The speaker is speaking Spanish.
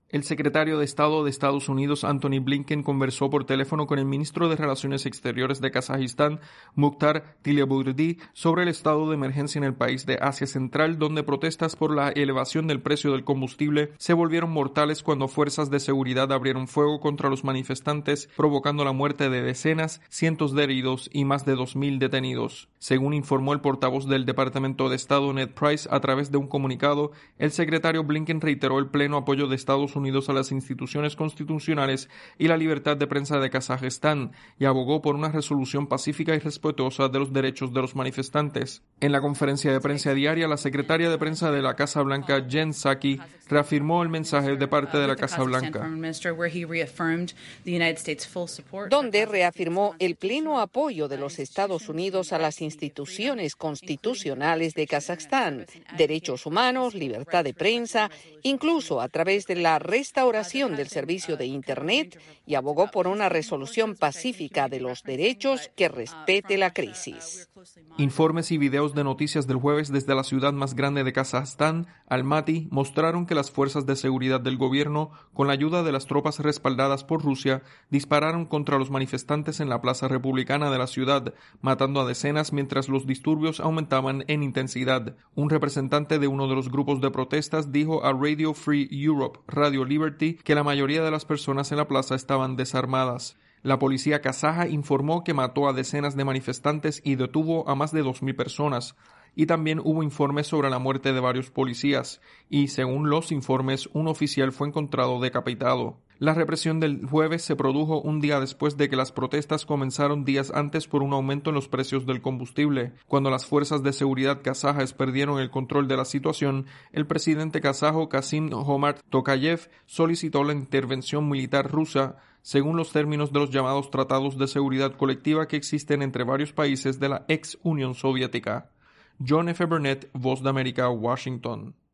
El secretario de Estado de Estados Unidos, Antony Blinken, conversó por teléfono con el ministro de Relaciones Exteriores de Kazajistán, Mukhtar Tillaburdi, sobre el estado de emergencia en el país de Asia Central, donde protestas por la elevación del precio del combustible se volvieron mortales cuando fuerzas de seguridad abrieron fuego contra los manifestantes, provocando la muerte de decenas, cientos de heridos y más de 2.000 detenidos. Según informó el portavoz del Departamento de Estado, Ned Price, a través de un comunicado, el secretario Blinken reiteró el pleno apoyo de Estados Unidos a las instituciones constitucionales y la libertad de prensa de Kazajistán y abogó por una resolución pacífica y respetuosa de los derechos de los manifestantes. En la conferencia de prensa diaria, la secretaria de prensa de la Casa Blanca, Jen Psaki, reafirmó el mensaje de parte de la Casa Blanca, donde reafirmó el pleno apoyo de los Estados Unidos a las instituciones constitucionales de Kazajstán, derechos humanos, libertad de prensa, incluso a través de la restauración del servicio de Internet, y abogó por una resolución pacífica de los derechos que respete la crisis. Informes y videos de noticias del jueves desde la ciudad más grande de Kazajstán, Almaty, mostraron que las fuerzas de seguridad del gobierno, con la ayuda de las tropas respaldadas por Rusia, dispararon contra los manifestantes en la plaza republicana de la ciudad, matando a decenas mientras los disturbios aumentaban en intensidad. Un representante de uno de los grupos de protestas dijo a Radio Free Europe, Radio Liberty, que la mayoría de las personas en la plaza estaban desarmadas. La policía kazaja informó que mató a decenas de manifestantes y detuvo a más de 2.000 personas. Y también hubo informes sobre la muerte de varios policías, y según los informes, un oficial fue encontrado decapitado. La represión del jueves se produjo un día después de que las protestas comenzaron días antes por un aumento en los precios del combustible. Cuando las fuerzas de seguridad kazajas perdieron el control de la situación, el presidente kazajo Kassym-Jomart Tokayev solicitó la intervención militar rusa, según los términos de los llamados tratados de seguridad colectiva que existen entre varios países de la ex Unión Soviética. John F. Burnett, Voz de América, Washington.